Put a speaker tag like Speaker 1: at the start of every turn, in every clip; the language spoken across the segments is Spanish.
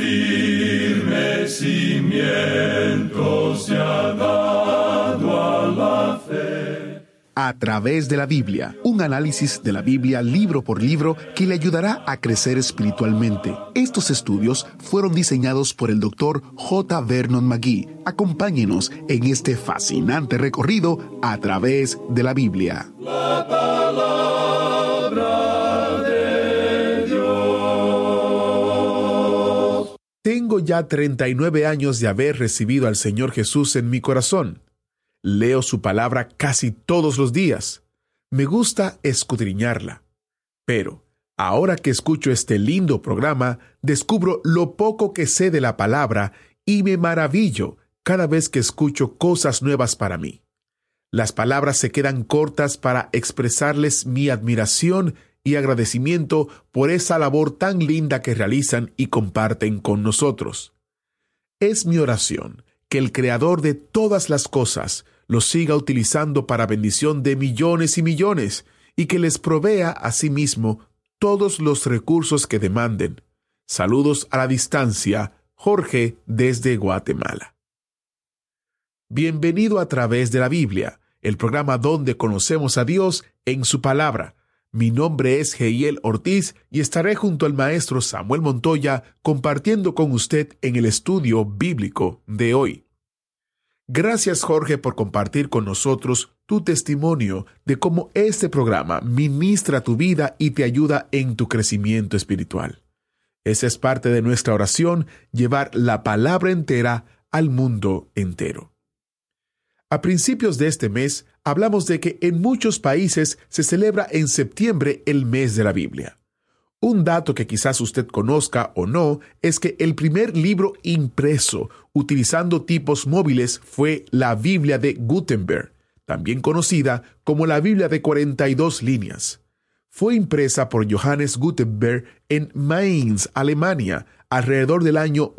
Speaker 1: firmes cimientos se ha dado a la fe.
Speaker 2: A través de la Biblia, un análisis de la Biblia libro por libro que le ayudará a crecer espiritualmente. Estos estudios fueron diseñados por el Dr. J. Vernon McGee. Acompáñenos en este fascinante recorrido a través de la Biblia.
Speaker 1: La palabra de Dios.
Speaker 2: Tengo ya 39 años de haber recibido al Señor Jesús en mi corazón. Leo su palabra casi todos los días. Me gusta escudriñarla. Pero, ahora que escucho este lindo programa, descubro lo poco que sé de la palabra y me maravillo cada vez que escucho cosas nuevas para mí. Las palabras se quedan cortas para expresarles mi admiración y agradecimiento por esa labor tan linda que realizan y comparten con nosotros. Es mi oración que el Creador de todas las cosas los siga utilizando para bendición de millones y millones y que les provea a sí mismo todos los recursos que demanden. Saludos a la distancia, Jorge desde Guatemala. Bienvenido a través de la Biblia, el programa donde conocemos a Dios en su palabra. Mi nombre es Heiel Ortiz y estaré junto al maestro Samuel Montoya compartiendo con usted en el estudio bíblico de hoy. Gracias, Jorge, por compartir con nosotros tu testimonio de cómo este programa ministra tu vida y te ayuda en tu crecimiento espiritual. Esa es parte de nuestra oración, llevar la palabra entera al mundo entero. A principios de este mes, hablamos de que en muchos países se celebra en septiembre el mes de la Biblia. Un dato que quizás usted conozca o no es que el primer libro impreso utilizando tipos móviles fue la Biblia de Gutenberg, también conocida como la Biblia de 42 líneas. Fue impresa por Johannes Gutenberg en Mainz, Alemania, alrededor del año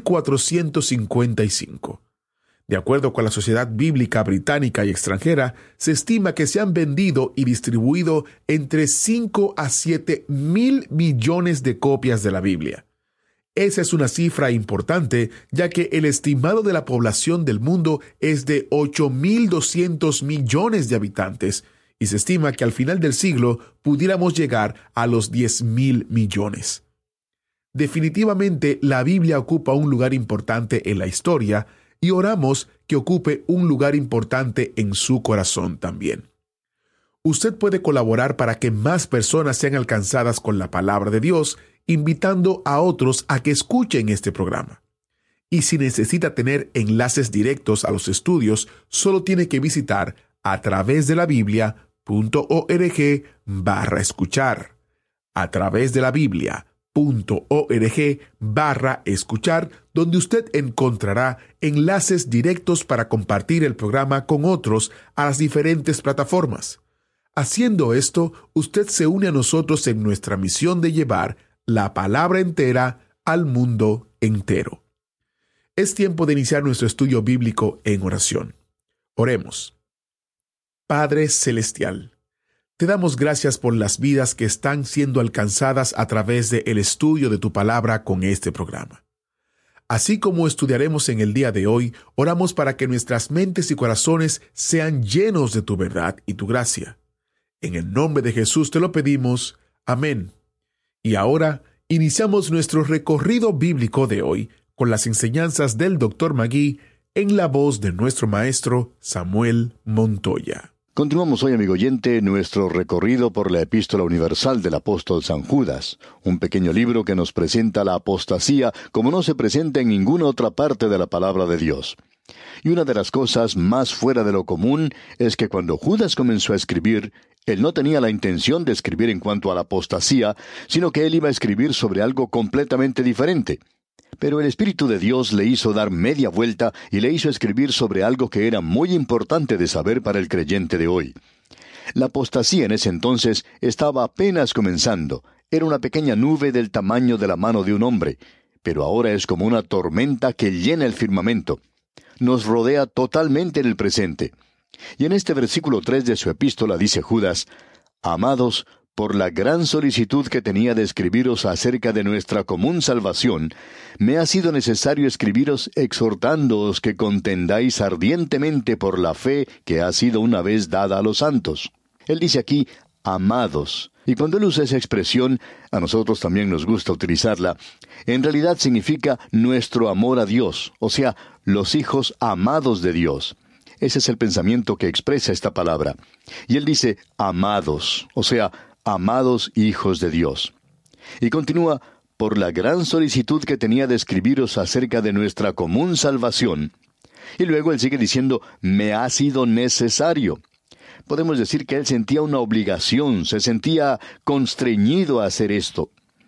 Speaker 2: 1455. De acuerdo con la Sociedad Bíblica Británica y Extranjera, se estima que se han vendido y distribuido entre 5 a 7 mil millones de copias de la Biblia. Esa es una cifra importante, ya que el estimado de la población del mundo es de 8.200 millones de habitantes, y se estima que al final del siglo pudiéramos llegar a los 10.000 millones. Definitivamente, la Biblia ocupa un lugar importante en la historia, y oramos que ocupe un lugar importante en su corazón también. Usted puede colaborar para que más personas sean alcanzadas con la palabra de Dios, invitando a otros a que escuchen este programa. Y si necesita tener enlaces directos a los estudios, solo tiene que visitar a través de la Biblia.org/escuchar. A través de la Biblia.org/escuchar, donde usted encontrará enlaces directos para compartir el programa con otros a las diferentes plataformas. Haciendo esto, usted se une a nosotros en nuestra misión de llevar la palabra entera al mundo entero. Es tiempo de iniciar nuestro estudio bíblico en oración. Oremos. Padre Celestial, te damos gracias por las vidas que están siendo alcanzadas a través del estudio de tu palabra con este programa. Así como estudiaremos en el día de hoy, oramos para que nuestras mentes y corazones sean llenos de tu verdad y tu gracia. En el nombre de Jesús te lo pedimos. Amén. Y ahora iniciamos nuestro recorrido bíblico de hoy con las enseñanzas del Dr. McGee en la voz de nuestro maestro Samuel Montoya.
Speaker 3: Continuamos hoy, amigo oyente, nuestro recorrido por la Epístola Universal del Apóstol San Judas, un pequeño libro que nos presenta la apostasía como no se presenta en ninguna otra parte de la palabra de Dios. Y una de las cosas más fuera de lo común es que cuando Judas comenzó a escribir, él no tenía la intención de escribir en cuanto a la apostasía, sino que él iba a escribir sobre algo completamente diferente. Pero el Espíritu de Dios le hizo dar media vuelta y le hizo escribir sobre algo que era muy importante de saber para el creyente de hoy. La apostasía en ese entonces estaba apenas comenzando. Era una pequeña nube del tamaño de la mano de un hombre, pero ahora es como una tormenta que llena el firmamento. Nos rodea totalmente en el presente. Y en este versículo 3 de su epístola dice Judas: Amados, por la gran solicitud que tenía de escribiros acerca de nuestra común salvación, me ha sido necesario escribiros exhortándoos que contendáis ardientemente por la fe que ha sido una vez dada a los santos. Él dice aquí, amados. Y cuando él usa esa expresión, a nosotros también nos gusta utilizarla, en realidad significa nuestro amor a Dios, o sea, los hijos amados de Dios. Ese es el pensamiento que expresa esta palabra. Y él dice, amados, o sea, amados hijos de Dios. Y continúa, por la gran solicitud que tenía de escribiros acerca de nuestra común salvación. Y luego él sigue diciendo, me ha sido necesario. Podemos decir que él sentía una obligación, se sentía constreñido a hacer esto.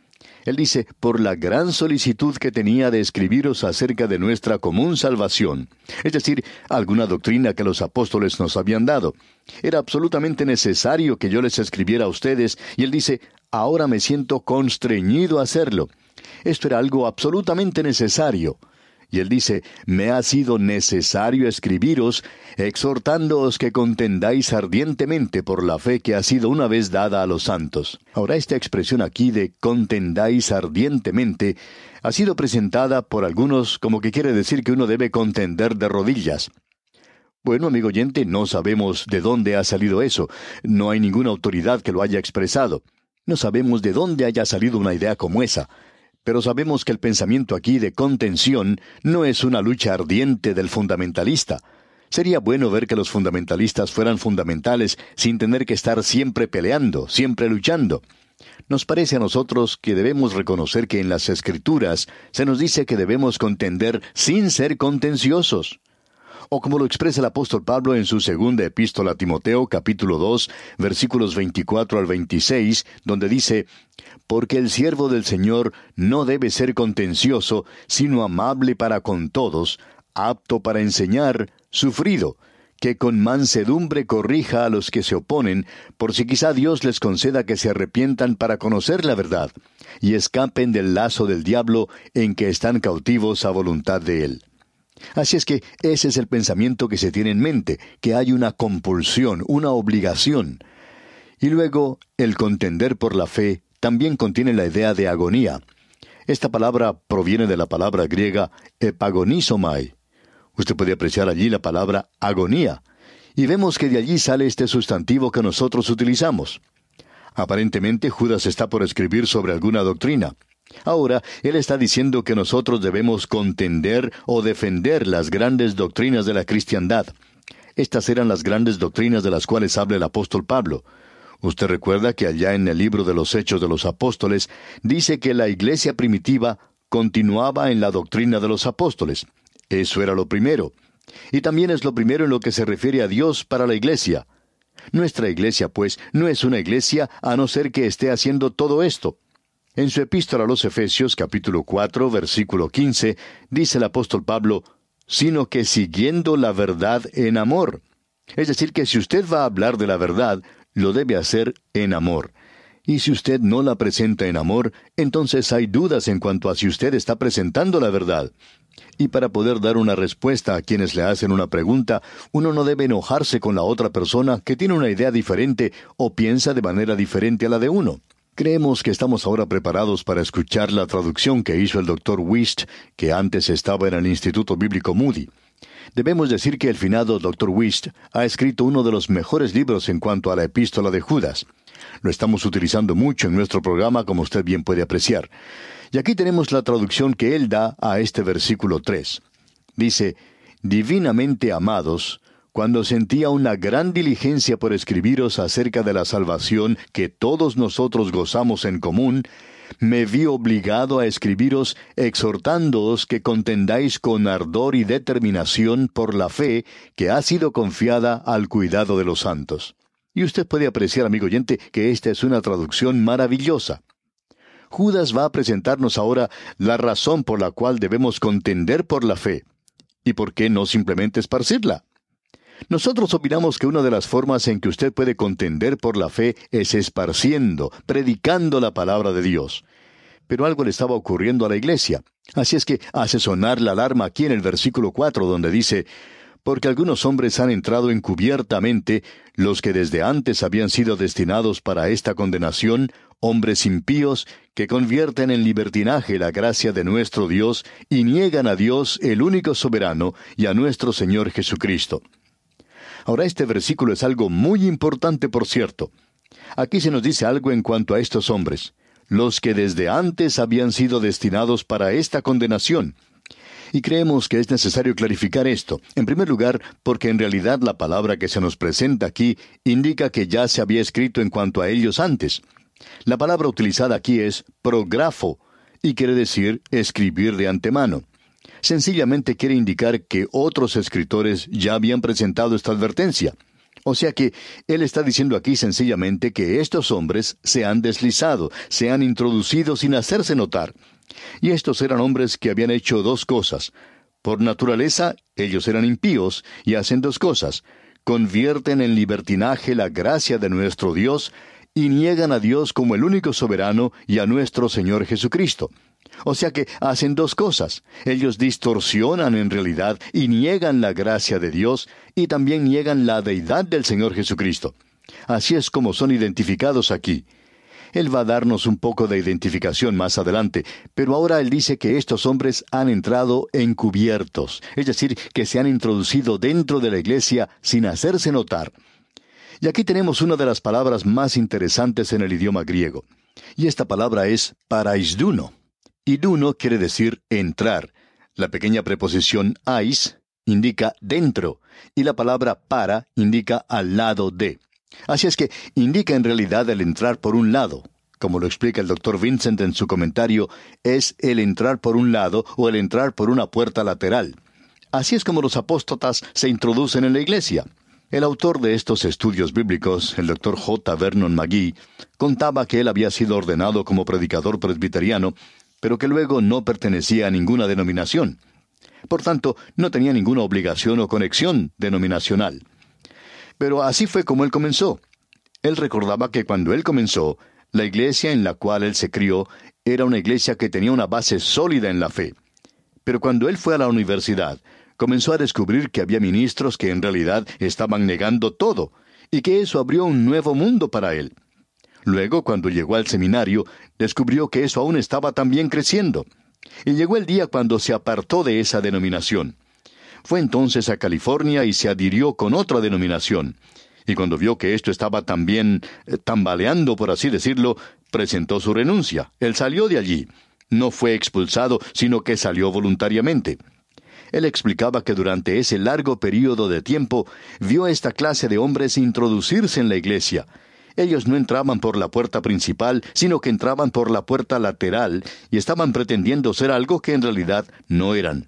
Speaker 3: Él dice, por la gran solicitud que tenía de escribiros acerca de nuestra común salvación. Es decir, alguna doctrina que los apóstoles nos habían dado. Era absolutamente necesario que yo les escribiera a ustedes, y él dice, ahora me siento constreñido a hacerlo. Esto era algo absolutamente necesario. Y él dice, me ha sido necesario escribiros, exhortándoos que contendáis ardientemente por la fe que ha sido una vez dada a los santos. Ahora, esta expresión aquí de contendáis ardientemente ha sido presentada por algunos como que quiere decir que uno debe contender de rodillas. Bueno, amigo oyente, no sabemos de dónde ha salido eso. No hay ninguna autoridad que lo haya expresado. No sabemos de dónde haya salido una idea como esa. Pero sabemos que el pensamiento aquí de contención no es una lucha ardiente del fundamentalista. Sería bueno ver que los fundamentalistas fueran fundamentales sin tener que estar siempre peleando, siempre luchando. Nos parece a nosotros que debemos reconocer que en las Escrituras se nos dice que debemos contender sin ser contenciosos. O como lo expresa el apóstol Pablo en su segunda epístola a Timoteo, capítulo 2, versículos 24 al 26, donde dice, porque el siervo del Señor no debe ser contencioso, sino amable para con todos, apto para enseñar, sufrido, que con mansedumbre corrija a los que se oponen, por si quizá Dios les conceda que se arrepientan para conocer la verdad, y escapen del lazo del diablo en que están cautivos a voluntad de él. Así es que ese es el pensamiento que se tiene en mente, que hay una compulsión, una obligación. Y luego, el contender por la fe también contiene la idea de agonía. Esta palabra proviene de la palabra griega epagonizomai. Usted puede apreciar allí la palabra agonía, y vemos que de allí sale este sustantivo que nosotros utilizamos. Aparentemente Judas está por escribir sobre alguna doctrina. Ahora, él está diciendo que nosotros debemos contender o defender las grandes doctrinas de la cristiandad. Estas eran las grandes doctrinas de las cuales habla el apóstol Pablo. Usted recuerda que allá en el libro de los Hechos de los Apóstoles dice que la iglesia primitiva continuaba en la doctrina de los apóstoles. Eso era lo primero. Y también es lo primero en lo que se refiere a Dios para la iglesia. Nuestra iglesia, pues, no es una iglesia a no ser que esté haciendo todo esto. En su epístola a los Efesios, capítulo 4, versículo 15, dice el apóstol Pablo, sino que siguiendo la verdad en amor. Es decir, que si usted va a hablar de la verdad, lo debe hacer en amor. Y si usted no la presenta en amor, entonces hay dudas en cuanto a si usted está presentando la verdad. Y para poder dar una respuesta a quienes le hacen una pregunta, uno no debe enojarse con la otra persona que tiene una idea diferente o piensa de manera diferente a la de uno. Creemos que estamos ahora preparados para escuchar la traducción que hizo el Dr. Wuest, que antes estaba en el Instituto Bíblico Moody. Debemos decir que el finado Dr. Wuest ha escrito uno de los mejores libros en cuanto a la epístola de Judas. Lo estamos utilizando mucho en nuestro programa, como usted bien puede apreciar. Y aquí tenemos la traducción que él da a este versículo 3. Dice, divinamente amados, cuando sentía una gran diligencia por escribiros acerca de la salvación que todos nosotros gozamos en común, me vi obligado a escribiros exhortándoos que contendáis con ardor y determinación por la fe que ha sido confiada al cuidado de los santos. Y usted puede apreciar, amigo oyente, que esta es una traducción maravillosa. Judas va a presentarnos ahora la razón por la cual debemos contender por la fe. ¿Y por qué no simplemente esparcirla? Nosotros opinamos que una de las formas en que usted puede contender por la fe es esparciendo, predicando la palabra de Dios. Pero algo le estaba ocurriendo a la iglesia. Así es que hace sonar la alarma aquí en el versículo 4, donde dice, porque algunos hombres han entrado encubiertamente, los que desde antes habían sido destinados para esta condenación, hombres impíos, que convierten en libertinaje la gracia de nuestro Dios y niegan a Dios, el único soberano, y a nuestro Señor Jesucristo. Ahora este versículo es algo muy importante, por cierto. Aquí se nos dice algo en cuanto a estos hombres, los que desde antes habían sido destinados para esta condenación. Y creemos que es necesario clarificar esto, en primer lugar, porque en realidad la palabra que se nos presenta aquí indica que ya se había escrito en cuanto a ellos antes. La palabra utilizada aquí es prografo, y quiere decir escribir de antemano. Sencillamente quiere indicar que otros escritores ya habían presentado esta advertencia. O sea que él está diciendo aquí sencillamente que estos hombres se han deslizado, se han introducido sin hacerse notar. Y estos eran hombres que habían hecho dos cosas. Por naturaleza, ellos eran impíos y hacen dos cosas. Convierten en libertinaje la gracia de nuestro Dios y niegan a Dios como el único soberano y a nuestro Señor Jesucristo. O sea que hacen dos cosas. Ellos distorsionan en realidad y niegan la gracia de Dios y también niegan la deidad del Señor Jesucristo. Así es como son identificados aquí. Él va a darnos un poco de identificación más adelante, pero ahora él dice que estos hombres han entrado encubiertos, es decir, que se han introducido dentro de la iglesia sin hacerse notar. Y aquí tenemos una de las palabras más interesantes en el idioma griego, y esta palabra es paraisduno. Iduno quiere decir entrar. La pequeña preposición ais indica dentro, y la palabra para indica al lado de. Así es que indica en realidad el entrar por un lado. Como lo explica el Dr. Vincent en su comentario, es el entrar por un lado o el entrar por una puerta lateral. Así es como los apóstatas se introducen en la iglesia. El autor de estos estudios bíblicos, el Dr. J. Vernon McGee, contaba que él había sido ordenado como predicador presbiteriano, pero que luego no pertenecía a ninguna denominación. Por tanto, no tenía ninguna obligación o conexión denominacional. Pero así fue como él comenzó. Él recordaba que cuando él comenzó, la iglesia en la cual él se crió era una iglesia que tenía una base sólida en la fe. Pero cuando él fue a la universidad, comenzó a descubrir que había ministros que en realidad estaban negando todo, y que eso abrió un nuevo mundo para él. Luego, cuando llegó al seminario, descubrió que eso aún estaba también creciendo. Y llegó el día cuando se apartó de esa denominación. Fue entonces a California y se adhirió con otra denominación. Y cuando vio que esto estaba también tambaleando, por así decirlo, presentó su renuncia. Él salió de allí. No fue expulsado, sino que salió voluntariamente. Él explicaba que durante ese largo período de tiempo vio a esta clase de hombres introducirse en la iglesia. Ellos no entraban por la puerta principal, sino que entraban por la puerta lateral y estaban pretendiendo ser algo que en realidad no eran.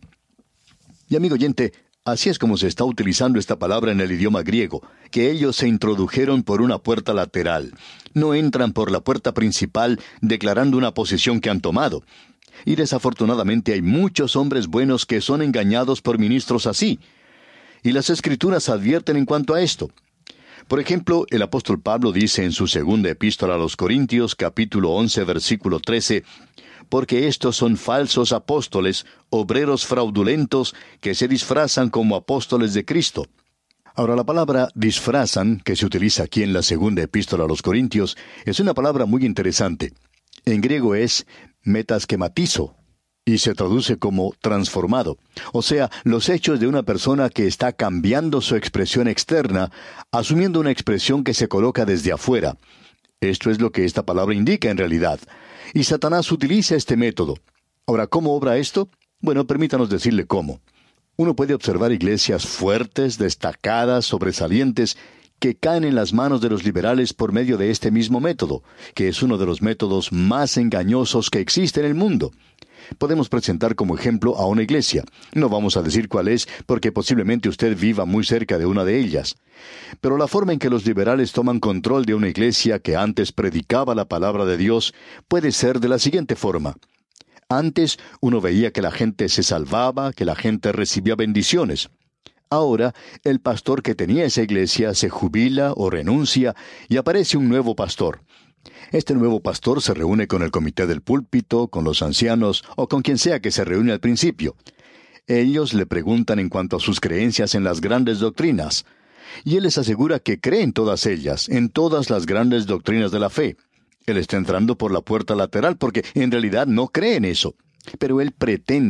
Speaker 3: Y amigo oyente, así es como se está utilizando esta palabra en el idioma griego, que ellos se introdujeron por una puerta lateral. No entran por la puerta principal declarando una posición que han tomado. Y desafortunadamente hay muchos hombres buenos que son engañados por ministros así. Y las Escrituras advierten en cuanto a esto. Por ejemplo, el apóstol Pablo dice en su segunda epístola a los Corintios, capítulo 11, versículo 13, porque estos son falsos apóstoles, obreros fraudulentos, que se disfrazan como apóstoles de Cristo. Ahora, la palabra disfrazan, que se utiliza aquí en la segunda epístola a los Corintios, es una palabra muy interesante. En griego es metaschematizo, y se traduce como transformado. O sea, los hechos de una persona que está cambiando su expresión externa, asumiendo una expresión que se coloca desde afuera. Esto es lo que esta palabra indica en realidad. Y Satanás utiliza este método. Ahora, ¿cómo obra esto? Bueno, permítanos decirle cómo. Uno puede observar iglesias fuertes, destacadas, sobresalientes, que caen en las manos de los liberales por medio de este mismo método, que es uno de los métodos más engañosos que existe en el mundo. Podemos presentar como ejemplo a una iglesia. No vamos a decir cuál es, porque posiblemente usted viva muy cerca de una de ellas. Pero la forma en que los liberales toman control de una iglesia que antes predicaba la palabra de Dios puede ser de la siguiente forma. Antes uno veía que la gente se salvaba, que la gente recibía bendiciones. Ahora, el pastor que tenía esa iglesia se jubila o renuncia y aparece un nuevo pastor. Este nuevo pastor se reúne con el comité del púlpito, con los ancianos o con quien sea que se reúne al principio. Ellos le preguntan en cuanto a sus creencias en las grandes doctrinas, y él les asegura que cree en todas ellas, en todas las grandes doctrinas de la fe. Él está entrando por la puerta lateral porque en realidad no cree en eso. Pero él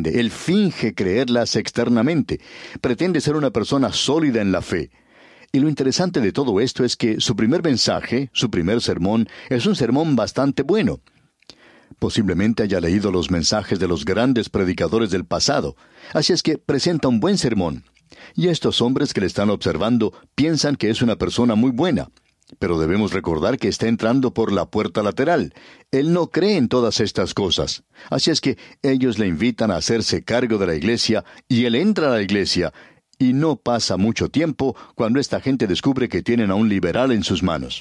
Speaker 3: finge creerlas externamente. Pretende ser una persona sólida en la fe. Y lo interesante de todo esto es que su primer mensaje, su primer sermón, es un sermón bastante bueno. Posiblemente haya leído los mensajes de los grandes predicadores del pasado. Así es que presenta un buen sermón. Y estos hombres que le están observando piensan que es una persona muy buena. Pero debemos recordar que está entrando por la puerta lateral. Él no cree en todas estas cosas. Así es que ellos le invitan a hacerse cargo de la iglesia, y él entra a la iglesia, y no pasa mucho tiempo cuando esta gente descubre que tienen a un liberal en sus manos.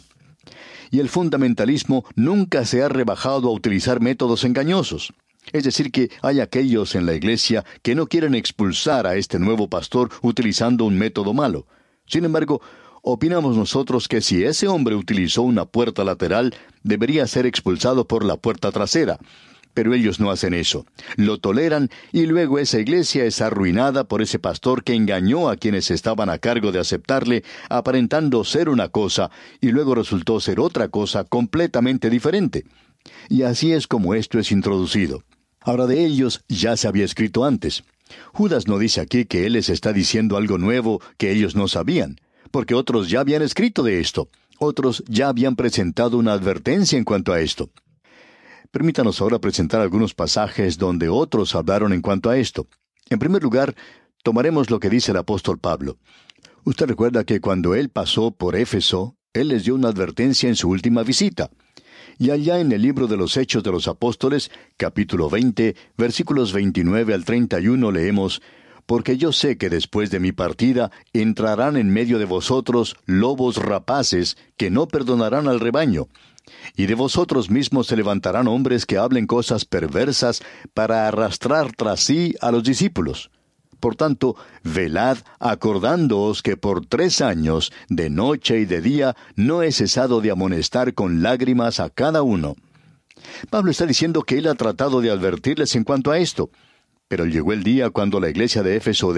Speaker 3: Y el fundamentalismo nunca se ha rebajado a utilizar métodos engañosos. Es decir, que hay aquellos en la iglesia que no quieren expulsar a este nuevo pastor utilizando un método malo. Sin embargo, opinamos nosotros que si ese hombre utilizó una puerta lateral, debería ser expulsado por la puerta trasera. Pero ellos no hacen eso. Lo toleran, y luego esa iglesia es arruinada por ese pastor que engañó a quienes estaban a cargo de aceptarle, aparentando ser una cosa, y luego resultó ser otra cosa completamente diferente. Y así es como esto es introducido. Ahora, de ellos ya se había escrito antes. Judas no dice aquí que él les está diciendo algo nuevo que ellos no sabían, porque otros ya habían escrito de esto. Otros ya habían presentado una advertencia en cuanto a esto. Permítanos ahora presentar algunos pasajes donde otros hablaron en cuanto a esto. En primer lugar, tomaremos lo que dice el apóstol Pablo. Usted recuerda que cuando él pasó por Éfeso, él les dio una advertencia en su última visita. Y allá en el libro de los Hechos de los Apóstoles, capítulo 20, versículos 29 al 31, leemos: «Porque yo sé que después de mi partida entrarán en medio de vosotros lobos rapaces que no perdonarán al rebaño. Y de vosotros mismos se levantarán hombres que hablen cosas perversas para arrastrar tras sí a los discípulos. Por tanto, velad, acordándoos que por 3 años, de noche y de día, no he cesado de amonestar con lágrimas a cada uno». Pablo está diciendo que él ha tratado de advertirles en cuanto a esto. Pero llegó el día cuando la iglesia de Éfeso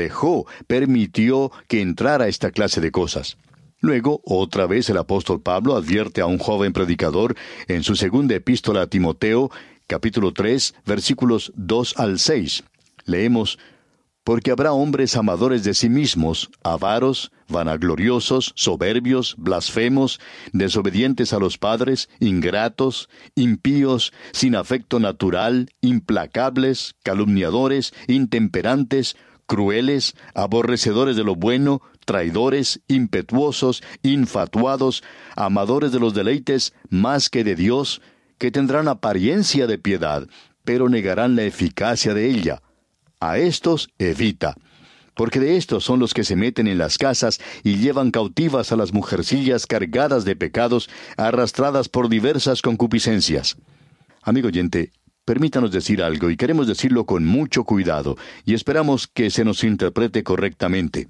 Speaker 3: permitió que entrara esta clase de cosas. Luego, otra vez el apóstol Pablo advierte a un joven predicador en su segunda epístola a Timoteo, capítulo 3, versículos 2 al 6. Leemos: «Porque habrá hombres amadores de sí mismos, avaros, vanagloriosos, soberbios, blasfemos, desobedientes a los padres, ingratos, impíos, sin afecto natural, implacables, calumniadores, intemperantes, crueles, aborrecedores de lo bueno, traidores, impetuosos, infatuados, amadores de los deleites más que de Dios, que tendrán apariencia de piedad, pero negarán la eficacia de ella. A estos evita, porque de estos son los que se meten en las casas y llevan cautivas a las mujercillas cargadas de pecados, arrastradas por diversas concupiscencias». Amigo oyente, permítanos decir algo, y queremos decirlo con mucho cuidado, y esperamos que se nos interprete correctamente.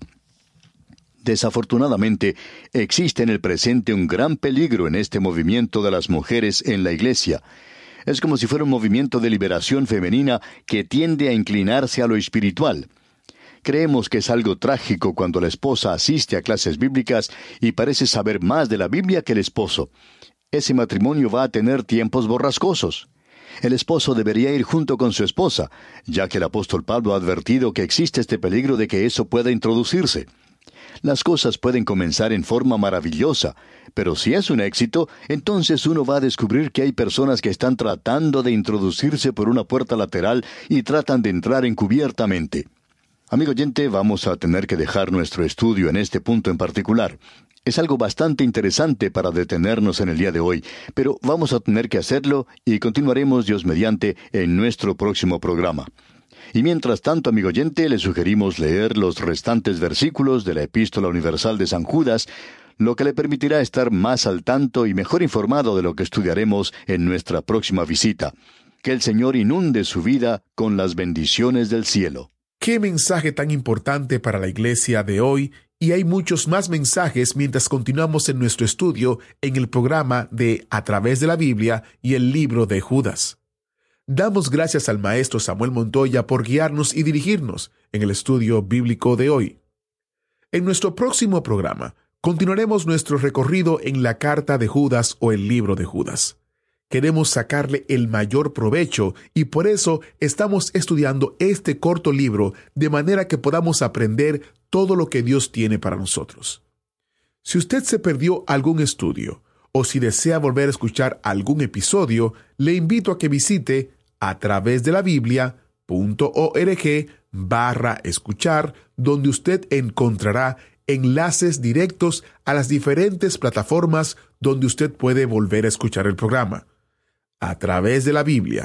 Speaker 3: Desafortunadamente, existe en el presente un gran peligro en este movimiento de las mujeres en la iglesia. Es como si fuera un movimiento de liberación femenina que tiende a inclinarse a lo espiritual. Creemos que es algo trágico cuando la esposa asiste a clases bíblicas y parece saber más de la Biblia que el esposo. Ese matrimonio va a tener tiempos borrascosos. El esposo debería ir junto con su esposa, ya que el apóstol Pablo ha advertido que existe este peligro de que eso pueda introducirse. Las cosas pueden comenzar en forma maravillosa, pero si es un éxito, entonces uno va a descubrir que hay personas que están tratando de introducirse por una puerta lateral y tratan de entrar encubiertamente. Amigo oyente, vamos a tener que dejar nuestro estudio en este punto en particular. Es algo bastante interesante para detenernos en el día de hoy, pero vamos a tener que hacerlo y continuaremos, Dios mediante, en nuestro próximo programa. Y mientras tanto, amigo oyente, le sugerimos leer los restantes versículos de la Epístola Universal de San Judas, lo que le permitirá estar más al tanto y mejor informado de lo que estudiaremos en nuestra próxima visita. Que el Señor inunde su vida con las bendiciones del cielo.
Speaker 2: ¡Qué mensaje tan importante para la iglesia de hoy! Y hay muchos más mensajes mientras continuamos en nuestro estudio en el programa de A través de la Biblia y el libro de Judas. Damos gracias al maestro Samuel Montoya por guiarnos y dirigirnos en el estudio bíblico de hoy. En nuestro próximo programa, continuaremos nuestro recorrido en la carta de Judas o el libro de Judas. Queremos sacarle el mayor provecho y por eso estamos estudiando este corto libro de manera que podamos aprender todo lo que Dios tiene para nosotros. Si usted se perdió algún estudio o si desea volver a escuchar algún episodio, le invito a que visite a través de la Biblia.org/escuchar, donde usted encontrará enlaces directos a las diferentes plataformas donde usted puede volver a escuchar el programa. A través de la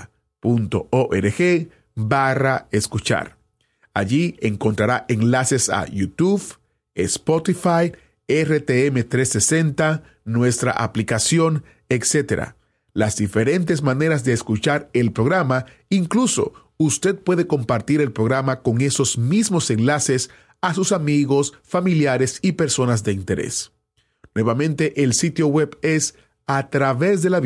Speaker 2: Biblia.org/escuchar. Allí encontrará enlaces a YouTube, Spotify, RTM 360, nuestra aplicación, etc. Las diferentes maneras de escuchar el programa, incluso usted puede compartir el programa con esos mismos enlaces a sus amigos, familiares y personas de interés. Nuevamente, el sitio web es a través de la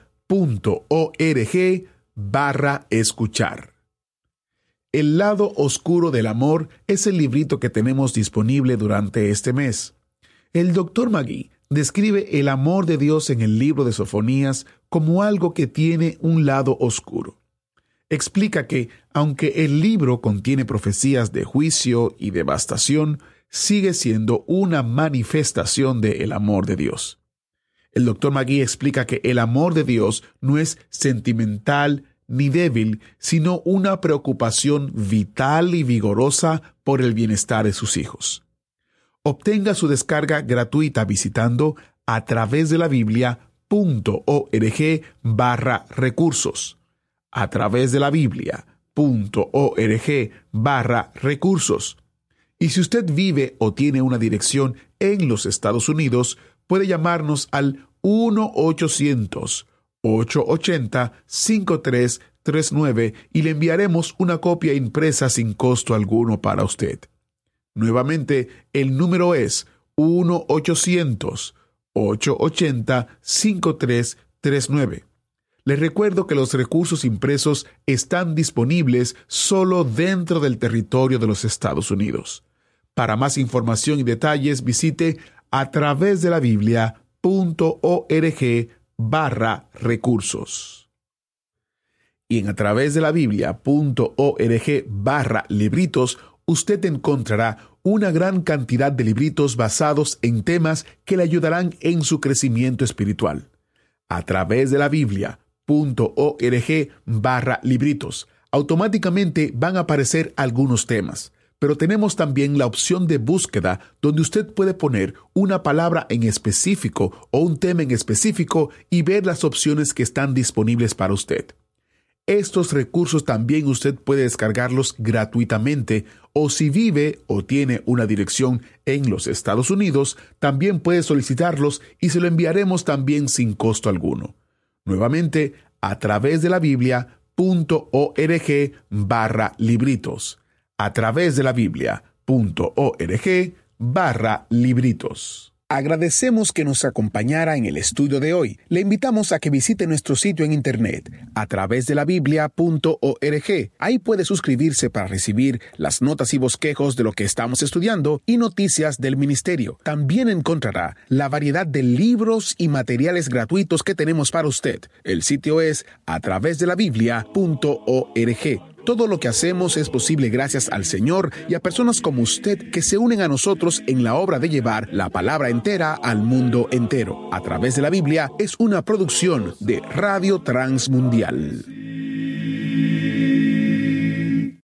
Speaker 2: Biblia.org/escuchar. El lado oscuro del amor es el librito que tenemos disponible durante este mes. El Dr. Magui describe el amor de Dios en el libro de Sofonías como algo que tiene un lado oscuro. Explica que, aunque el libro contiene profecías de juicio y devastación, sigue siendo una manifestación del amor de Dios. El Dr. Magui explica que el amor de Dios no es sentimental ni débil, sino una preocupación vital y vigorosa por el bienestar de sus hijos. Obtenga su descarga gratuita visitando a través de la Biblia.org/recursos. A través de la Biblia.org/recursos. Y si usted vive o tiene una dirección en los Estados Unidos, puede llamarnos al 1-800-880-5339 y le enviaremos una copia impresa sin costo alguno para usted. Nuevamente, el número es 1-800-880-5339. Les recuerdo que los recursos impresos están disponibles solo dentro del territorio de los Estados Unidos. Para más información y detalles, visite a través de la Biblia.org/recursos. Y en a través de la Biblia.org/libritos, usted encontrará una gran cantidad de libritos basados en temas que le ayudarán en su crecimiento espiritual. A través de la Biblia.org/libritos, automáticamente van a aparecer algunos temas, pero tenemos también la opción de búsqueda donde usted puede poner una palabra en específico o un tema en específico y ver las opciones que están disponibles para usted. Estos recursos también usted puede descargarlos gratuitamente, o si vive o tiene una dirección en los Estados Unidos, también puede solicitarlos y se lo enviaremos también sin costo alguno. Nuevamente, a través de la Biblia.org/libritos. A través de la Biblia.org/libritos. Agradecemos que nos acompañara en el estudio de hoy. Le invitamos a que visite nuestro sitio en internet a través de la Biblia.org. Ahí puede suscribirse para recibir las notas y bosquejos de lo que estamos estudiando y noticias del ministerio. También encontrará la variedad de libros y materiales gratuitos que tenemos para usted. El sitio es a través de la Biblia.org. Todo lo que hacemos es posible gracias al Señor y a personas como usted que se unen a nosotros en la obra de llevar la palabra entera al mundo entero. A través de la Biblia es una producción de Radio Transmundial.